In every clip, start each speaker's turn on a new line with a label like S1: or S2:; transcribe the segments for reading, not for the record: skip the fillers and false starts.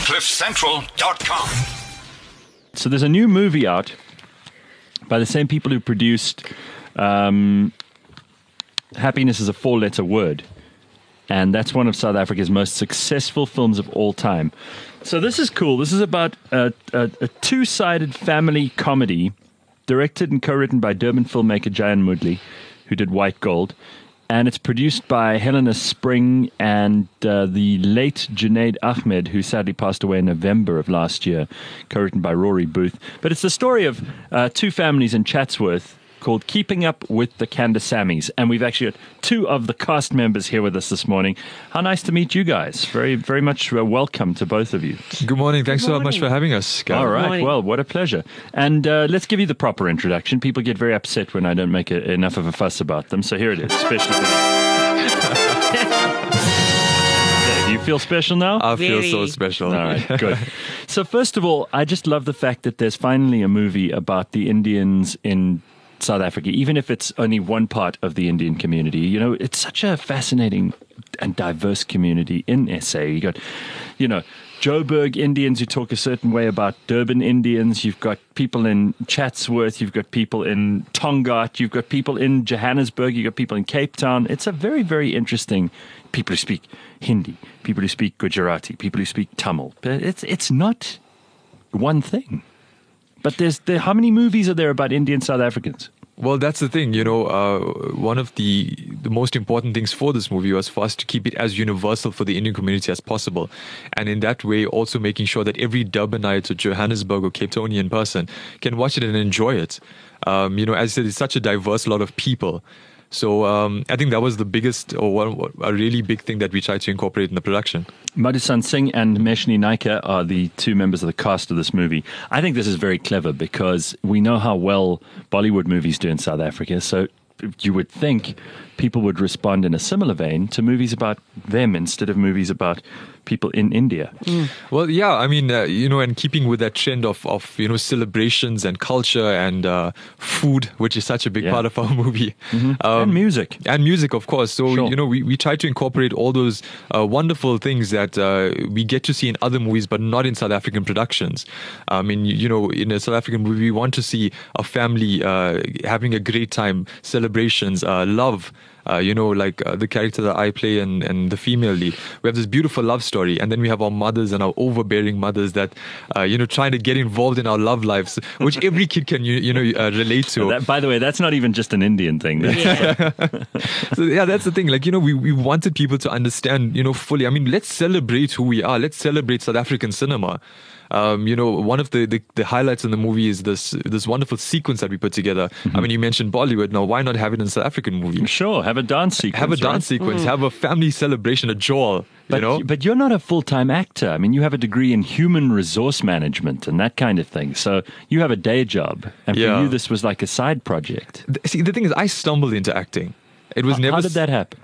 S1: CliffCentral.com.
S2: So there's a new movie out by the same people who produced Happiness is a Four-Letter Word. And that's one of South Africa's most successful films of all time. So this is cool. This is about a two-sided family comedy directed and co-written by Durban filmmaker Jayan Moodley, who did White Gold. And it's produced by Helena Spring and the late Junaid Ahmed, who sadly passed away in November of last year, co-written by Rory Booth. But it's the story of two families in Chatsworth called Keeping Up with the Kandasamis. And we've actually got two of the cast members here with us this morning. How nice to meet you guys. Very, very much welcome to both of you.
S3: Good morning. Thanks so much for having us, Gav.
S2: All right. Well, what a pleasure. And let's give you the proper introduction. People get very upset when I don't make enough of a fuss about them. So here it is, especially for you. Do you feel special now?
S3: I feel so special.
S2: All right, good. So first of all, I just love the fact that there's finally a movie about the Indians in South Africa, even if it's only one part of the Indian community. You know, it's such a fascinating and diverse community in SA. You got, Joburg Indians who talk a certain way about Durban Indians. You've got people in Chatsworth. You've got people in Tongaat. You've got people in Johannesburg. You've got people in Cape Town. It's a very, very interesting people who speak Hindi, people who speak Gujarati, people who speak Tamil. But it's not one thing. But how many movies are there about Indian South Africans?
S3: Well, that's the thing, one of the most important things for this movie was for us to keep it as universal for the Indian community as possible. And in that way, also making sure that every Durbanite or Johannesburg or Cape Townian person can watch it and enjoy it. As I said, it's such a diverse lot of people. So I think that was the biggest a really big thing that we tried to incorporate in the production.
S2: Madhusan Singh and Meshni Naika are the two members of the cast of this movie. I think this is very clever because we know how well Bollywood movies do in South Africa. So you would think people would respond in a similar vein to movies about them instead of movies about people in India.
S3: Well, yeah, I mean, and keeping with that trend of celebrations and culture and food, which is such a big part of our movie.
S2: Mm-hmm. And music.
S3: And music, of course. So,
S2: sure.
S3: We try to incorporate all those wonderful things that we get to see in other movies, but not in South African productions. I mean, in a South African movie, we want to see a family having a great time, celebrations, love. The character that I play and the female lead. We have this beautiful love story, and then we have our mothers and our overbearing mothers that, trying to get involved in our love lives, which every kid can, relate to.
S2: By the way, that's not even just an Indian thing.
S3: So, that's the thing. We wanted people to understand, fully. I mean, let's celebrate who we are. Let's celebrate South African cinema. One of the highlights in the movie is this wonderful sequence that we put together. Mm-hmm. I mean, you mentioned Bollywood. Now, why not have it in a South African movie?
S2: Sure, have a dance sequence.
S3: Have a dance sequence. Have a family celebration, a jewel.
S2: But you're not a full-time actor. I mean, you have a degree in human resource management and that kind of thing. So you have a day job. And for you, this was like a side project.
S3: See, the thing is, I stumbled into acting. It was never.
S2: How did that happen?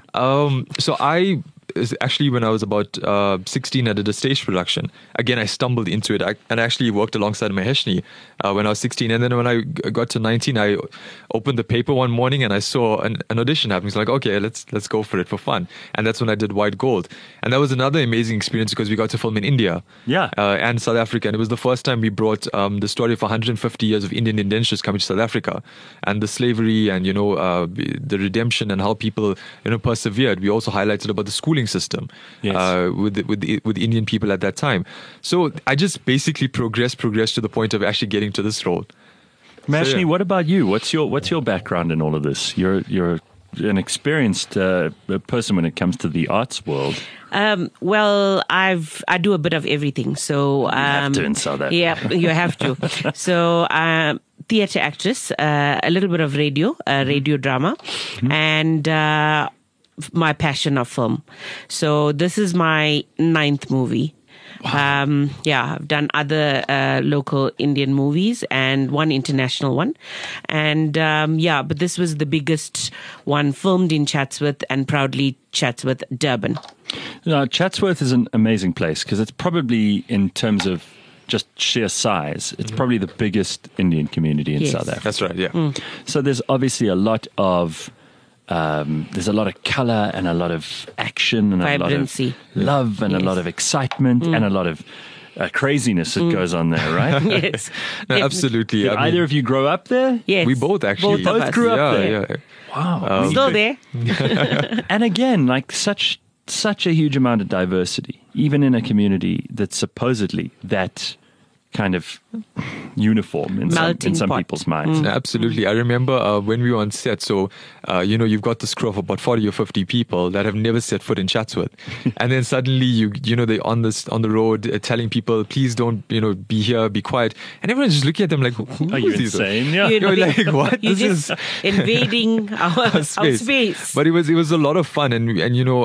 S3: Actually, when I was about 16, I did a stage production. Again, I stumbled into it and I actually worked alongside Maheshni when I was 16. And then when I got to 19, I opened the paper one morning and I saw an audition happening. So like, okay, let's go for it for fun. And that's when I did White Gold. And that was another amazing experience because we got to film in India and South Africa. And it was the first time we brought the story of 150 years of Indian indentures coming to South Africa and the slavery and, the redemption and how people, persevered. We also highlighted about the schooling system with Indian people at that time. So I just basically progressed to the point of actually getting to this role.
S2: Mashni, what about you? What's your background in all of this? You're an experienced person when it comes to the arts world.
S4: Well, I do a bit of everything. So
S2: you have to in South Africa.
S4: Yeah, you have to. So theatre actress, a little bit of radio drama, and my passion of film. So this is my 9th movie. Wow. I've done other local Indian movies and one international one. And but this was the biggest one, filmed in Chatsworth and proudly Chatsworth, Durban.
S2: Now, Chatsworth is an amazing place because it's probably, in terms of just sheer size, it's probably the biggest Indian community in South Africa.
S3: That's right, yeah.
S2: So there's obviously a lot of color and a lot of action and
S4: vibrancy,
S2: a lot of love and a lot of excitement and a lot of craziness that goes on there, right?
S4: Yes.
S3: No, absolutely.
S2: Did
S3: I mean,
S2: either of you grow up there?
S4: Yes.
S3: we both actually.
S4: Both of
S2: Both
S4: us.
S2: grew up
S3: yeah,
S2: there.
S3: yeah.
S2: Wow.
S4: Still there.
S2: And again, like such a huge amount of diversity, even in a community that's supposedly that kind of uniform in
S4: Melting
S2: some
S4: pot.
S2: people's minds.
S3: Absolutely. I remember when we were on set, so, you've got this crew of about 40 or 50 people that have never set foot in Chatsworth. And then suddenly, they're on the road telling people, please don't, be here, be quiet. And everyone's just looking at them like, who
S2: Are you
S3: is this?
S2: insane? Yeah.
S3: You're like, what?
S4: You're
S3: This
S4: just invading our space.
S3: But it was a lot of fun, and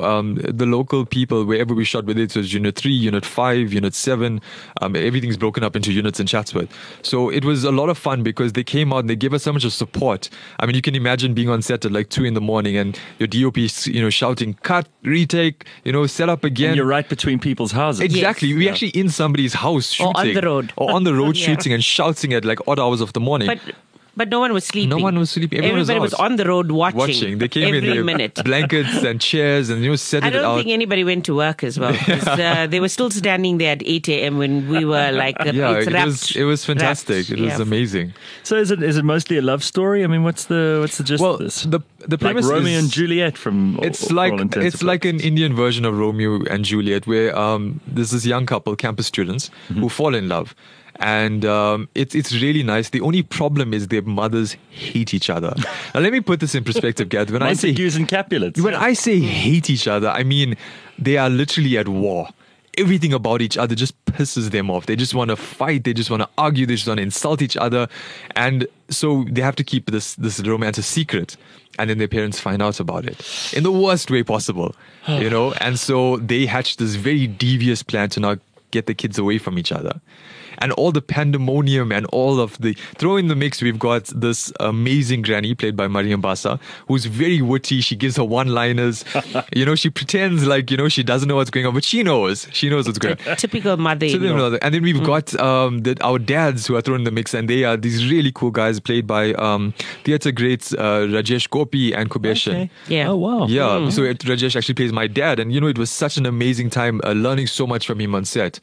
S3: the local people wherever we shot, whether it was Unit 3, Unit 5, Unit 7, everything's broken up into units in Chatsworth. So it was a lot of fun because they came out and they gave us so much of support. I mean, you can imagine being on set at like 2 a.m. and your DOP shouting, cut, retake, set up again.
S2: And you're right between people's houses.
S3: Exactly.
S4: Yes.
S3: We're actually in somebody's house shooting.
S4: Or on the road.
S3: Or on the road
S4: Yeah.
S3: shooting and shouting at like odd hours of the morning.
S4: But no one was sleeping.
S3: No one was sleeping.
S4: Everybody was
S3: out.
S4: on the road watching.
S3: They came
S4: every
S3: in
S4: minute.
S3: blankets and chairs and set
S4: I
S3: it
S4: don't
S3: out.
S4: think anybody went to work as well. 'Cause, they were still standing there at 8 a.m. when we were like,
S3: Yeah,
S4: it's
S3: it
S4: wrapped.
S3: was fantastic.
S4: wrapped.
S3: It was
S4: Yeah.
S3: amazing.
S2: So is it mostly a love story? I mean, what's the gist
S3: Well,
S2: of this?
S3: the
S2: Like
S3: premise
S2: Romeo
S3: is,
S2: and Juliet from
S3: It's
S2: for
S3: like
S2: all intents
S3: it's
S2: and
S3: like an
S2: purposes.
S3: Indian version of Romeo and Juliet, where there's this young couple, campus students, who fall in love, and it's really nice. The only problem is their mothers hate each other. Now, let me put this in perspective, Gav. When
S2: Montagues and Capulets.
S3: I say hate each other, I mean they are literally at war. Everything about each other just pisses them off. They just want to fight. They just want to argue. They just want to insult each other. And so they have to keep this romance a secret. And then their parents find out about it in the worst way possible, And so they hatch this very devious plan to now get the kids away from each other. And all the pandemonium and all of throw in the mix, we've got this amazing granny played by Mariam Basa, who's very witty. She gives her one-liners. She pretends like, she doesn't know what's going on, but she knows. She knows what's going on.
S4: Typical mother-in-law.
S3: And then we've got our dads who are thrown in the mix, and they are these really cool guys played by theatre greats Rajesh Gopi and Kubeshan.
S2: Okay.
S4: Yeah.
S2: Oh, wow.
S3: Yeah, so Rajesh actually plays my dad, and it was such an amazing time learning so much from him on set.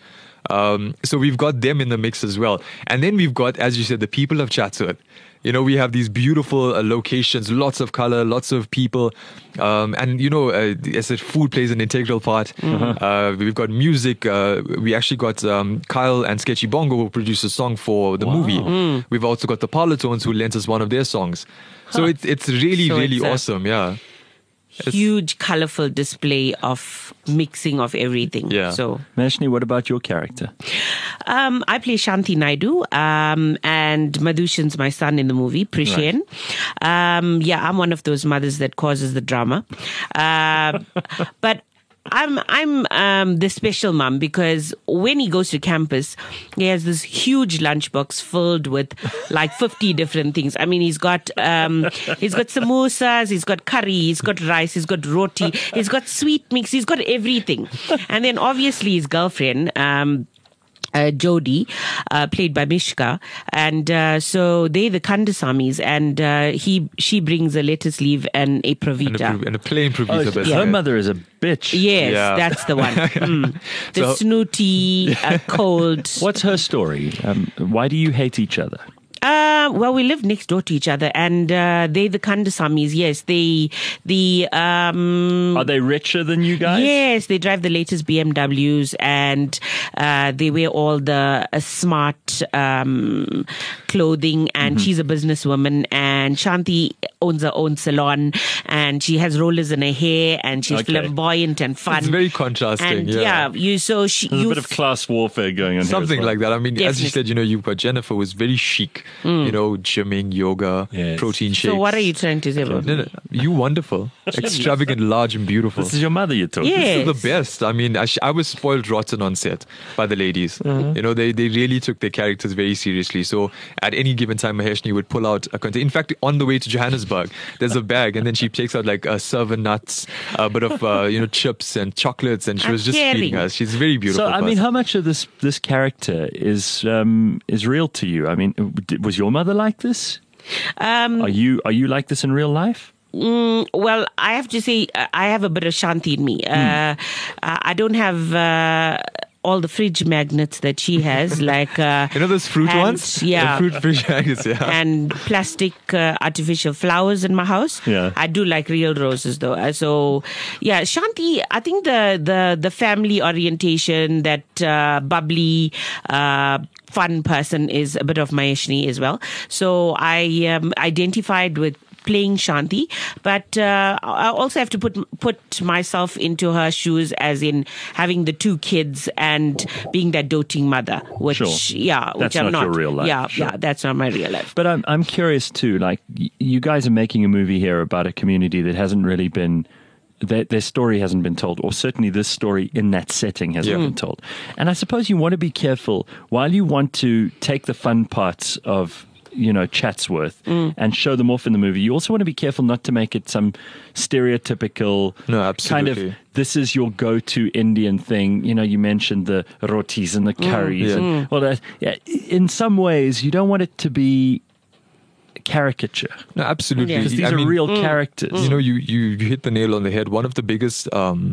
S3: So we've got them in the mix as well. And then we've got, as you said, the people of Chatsworth. We have these beautiful locations, lots of color, lots of people. And, as I said, food plays an integral part. We've got music. We actually got Kyle and Sketchy Bongo who produced a song for the movie. We've also got the Parlotones who lent us one of their songs. So it's really,
S4: So
S3: really
S4: it's a-
S3: awesome. Yeah.
S4: Huge, colorful display of mixing of everything.
S3: Yeah.
S4: So,
S2: Meshni, what about your character?
S4: I play Shanti Naidu, and Madhushan's my son in the movie, Prishen. I'm one of those mothers that causes the drama. But I'm the special mom because when he goes to campus, he has this huge lunchbox filled with like 50 different things. I mean, he's got samosas, he's got curry, he's got rice, he's got roti, he's got sweet mix, he's got everything. And then obviously his girlfriend, Jody, played by Mishka, and so they the Kandasamis, and she brings a lettuce leaf and a Pravita.
S3: And a plain
S2: Oh,
S3: Pravita
S2: so
S3: biscuit.
S2: her mother is a bitch.
S4: Yes,
S3: Yeah.
S4: that's the one. The
S3: So-
S4: snooty, cold.
S2: What's her story? Why do you hate each other?
S4: Well, we live next door to each other, and they the Kandasamis. Yes,
S2: Are they richer than you guys?
S4: Yes, they drive the latest BMWs, and they wear all the smart clothing, and she's a businesswoman, and Shanti owns her own salon, and she has rollers in her hair, and she's
S2: Okay.
S4: flamboyant and fun.
S3: It's very contrasting.
S4: and There's
S2: There's a bit of class warfare going on
S3: Something
S2: here as well.
S3: like that. I mean, as you
S4: Definitely.
S3: said, you've got Jennifer, who's very chic. Gymming, yoga,
S2: Yes.
S3: protein shakes.
S4: So what are you trying to say about
S3: No, you wonderful, extravagant, large, and beautiful.
S2: This is your mother you're talking.
S4: Yeah.
S3: This is the best. I mean, I was spoiled rotten on set by the ladies. They really took their characters very seriously. So at any given time, Maheshni would pull out a container. In fact, on the way to Johannesburg, there's a bag, and then she takes out like a server nuts, a bit of chips and chocolates, and she was just
S4: caring.
S3: feeding us. She's very beautiful.
S2: So, I mean,
S3: person.
S2: how much of this character is real to you? I mean, was your mother like this? Are you like this in real life?
S4: Well, I have to say, I have a bit of Shanti in me. I don't have all the fridge magnets that she has, like
S3: those fruit ones?
S4: Yeah.
S3: The fruit fridge magnets, yeah.
S4: And plastic artificial flowers in my house.
S2: Yeah.
S4: I do like real roses though. So yeah, Shanti, I think the family orientation, that bubbly, fun person is a bit of Maheshni as well. So I identified with playing Shanti, but I also have to put myself into her shoes, as in having the 2 kids and being that doting mother, which
S2: Sure.
S4: which
S2: That's
S4: I'm
S2: not
S4: not.
S2: your real life.
S4: Yeah,
S2: Sure.
S4: yeah, that's not my real life.
S2: But I'm curious too. Like you guys are making a movie here about a community that hasn't really been. Their story hasn't been told, or certainly this story in that setting hasn't been told. And I suppose you want to be careful while you want to take the fun parts of Chatsworth and show them off in the movie. You also want to be careful not to make it some stereotypical kind of, this is your go-to Indian thing. You mentioned the rotis and the curries and all that. Yeah, in some ways, you don't want it to be caricature.
S3: No, absolutely.
S2: Because these are real characters.
S3: You hit the nail on the head. One of the biggest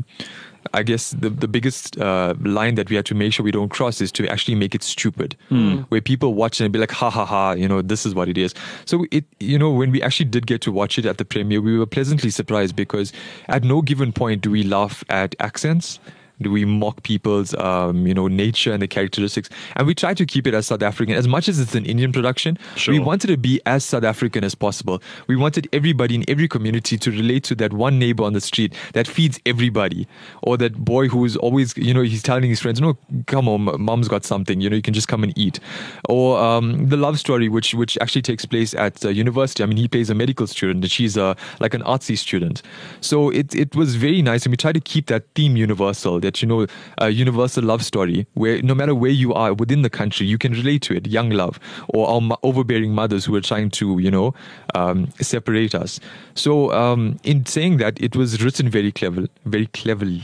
S3: I guess the biggest line that we had to make sure we don't cross is to actually make it stupid, where people watch it and be like, ha ha ha, this is what it is. So when we actually did get to watch it at the premiere, we were pleasantly surprised, because at no given point do we laugh at accents. Do we mock people's, nature and the characteristics? And we try to keep it as South African. As much as it's an Indian production,
S2: Sure.
S3: we wanted to be as South African as possible. We wanted everybody in every community to relate to that one neighbor on the street that feeds everybody. Or that boy who's always, he's telling his friends, no, come on, mom's got something, you can just come and eat. Or the love story, which actually takes place at university. I mean, he plays a medical student and she's like an artsy student. So it was very nice. And we tried to keep that theme universal, that a universal love story where no matter where you are within the country, you can relate to it. Young love, or our overbearing mothers who are trying to, separate us. So in saying that, it was written very cleverly.
S4: Cleverly.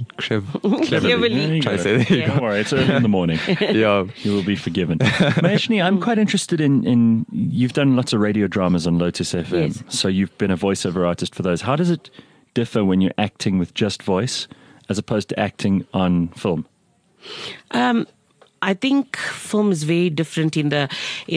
S2: Try to say that. Don't worry, it's early in the morning.
S3: Yeah,
S2: you will be forgiven. Maheshni, I'm quite interested in you've done lots of radio dramas on Lotus FM,
S4: Yes.
S2: so you've been a voiceover artist for those. How does it differ when you're acting with just voice as opposed to acting on film?
S4: I think film is very different in the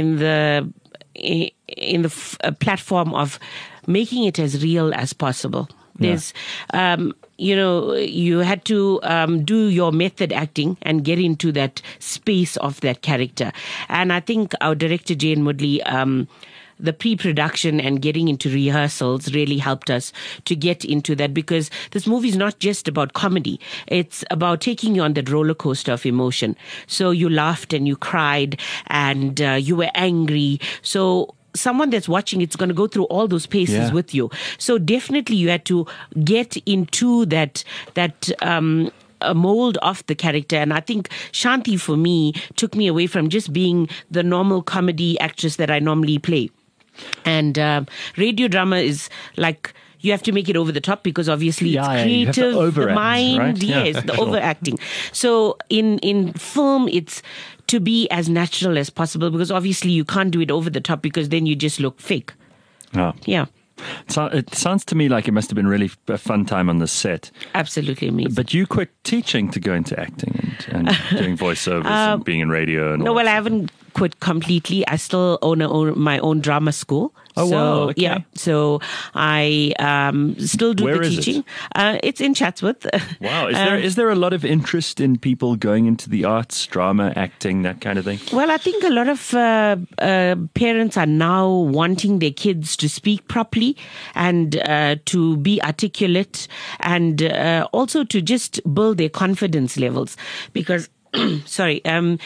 S4: platform of making it as real as possible. There's, you had to do your method acting and get into that space of that character. And I think our director, Jane Woodley, the pre-production and getting into rehearsals really helped us to get into that, because this movie is not just about comedy. It's about taking you on that roller coaster of emotion. So you laughed and you cried and you were angry. So someone that's watching, it's going to go through all those paces with you. So definitely you had to get into that a mold of the character. And I think Shanti, for me, took me away from just being the normal comedy actress that I normally play. And radio drama is like, you have to make it over the top, because obviously it's creative, the mind,
S2: right?
S4: the overacting. So in film, it's to be as natural as possible, because obviously you can't do it over the top, because then you just look fake.
S2: Oh.
S4: Yeah.
S2: So it sounds to me like it must have been really a fun time on the set.
S4: Absolutely amazing.
S2: But you quit teaching to go into acting and doing voiceovers and being in radio and all
S4: I
S2: that.
S4: haven't quit completely. I still own my own drama school.
S2: Oh,
S4: so,
S2: wow. Okay.
S4: Yeah. So I still do
S2: Where
S4: the
S2: is
S4: teaching. It's in Chatsworth.
S2: Wow. Is there a lot of interest in people going into the arts, drama, acting, that kind of thing?
S4: Well, I think a lot of parents are now wanting their kids to speak properly and to be articulate, and also to just build their confidence levels, because sorry,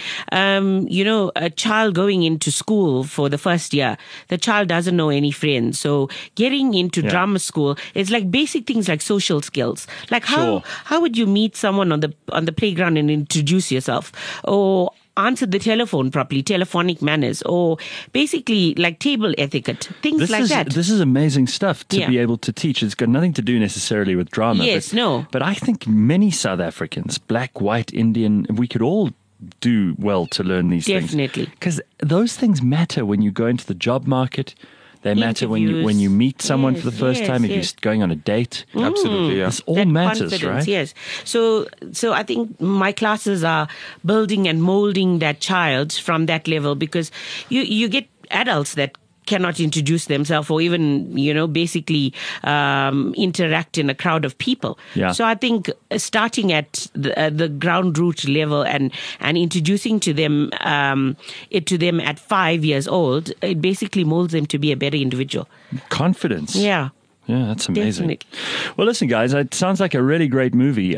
S4: a child going into school for the first year, the child doesn't know any friends. So getting into drama school is like basic things like social skills. Like how would you meet someone on the playground and introduce yourself, or answer the telephone properly, telephonic manners, or basically like table etiquette, things that.
S2: This is amazing stuff to be able to teach. It's got nothing to do necessarily with drama.
S4: Yes,
S2: But I think many South Africans, black, white, Indian, we could all do well to learn these things.
S4: Definitely.
S2: Because those things matter when you go into the job market. They matter when you meet someone for the first time, if
S4: yes.
S2: you're going on a date.
S3: Absolutely, yeah.
S2: This all
S4: That
S2: matters,
S4: confidence,
S2: right?
S4: Yes. So I think my classes are building and molding that child from that level, because you get adults that cannot introduce themselves or even, basically interact in a crowd of people.
S2: Yeah.
S4: So I think starting at the ground root level and introducing to them it to them at 5 years old, it basically molds them to be a better individual.
S2: Confidence.
S4: Yeah.
S2: Yeah, that's amazing.
S4: Definitely.
S2: Well, listen, guys, it sounds like a really great movie.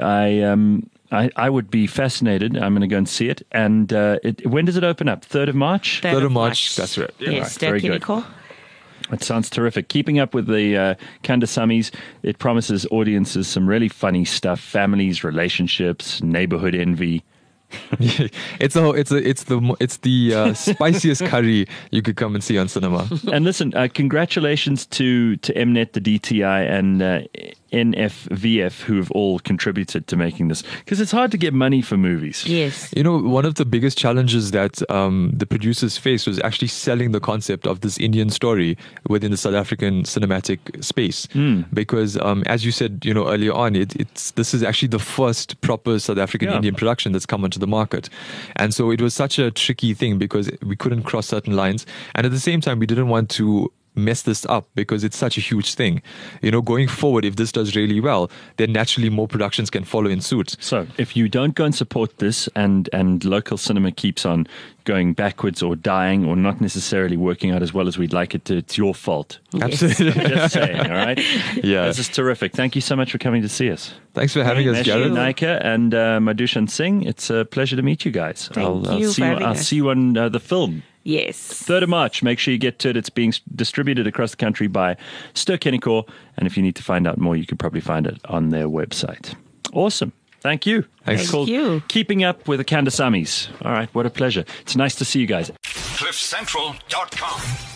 S2: I would be fascinated. I'm going to go and see it. And when does it open up? 3rd of March?
S3: 3rd of March, that's right.
S4: Yes,
S2: Right, very good.
S4: Nicole.
S2: It sounds terrific. Keeping up with the Kandasamis, it promises audiences some really funny stuff: families, relationships, neighborhood envy.
S3: It's the spiciest curry you could come and see on cinema.
S2: And listen, congratulations to Mnet, the DTI, and NFVF, who have all contributed to making this, because it's hard to get money for movies.
S4: Yes.
S3: One of the biggest challenges that the producers faced was actually selling the concept of this Indian story within the South African cinematic space. Because, as you said, earlier on, this is actually the first proper South African Indian production that's come onto the market. And so it was such a tricky thing because we couldn't cross certain lines. And at the same time, we didn't want to mess this up because it's such a huge thing. Going forward, if this does really well, then naturally more productions can follow in suit.
S2: So if you don't go and support this and local cinema keeps on going backwards or dying or not necessarily working out as well as we'd like it to, it's your fault.
S3: Absolutely.
S2: Just saying, all right?
S3: Yeah.
S2: This is terrific. Thank you so much for coming to see us.
S3: Thanks for having us,
S2: Meshi,
S3: Jared.
S2: Naika, and Madhushan Singh. It's a pleasure to meet you guys.
S4: Thank you for having
S2: I'll
S4: us.
S2: see you on the film.
S4: Yes.
S2: 3rd of March. Make sure you get to it. It's being distributed across the country by Ster-Kinekor. And if you need to find out more, you could probably find it on their website. Awesome. Thank you.
S3: Thanks.
S2: It's called
S4: Thank you.
S2: Keeping Up with the Kandasamis. All right. What a pleasure. It's nice to see you guys.
S1: CliffCentral.com.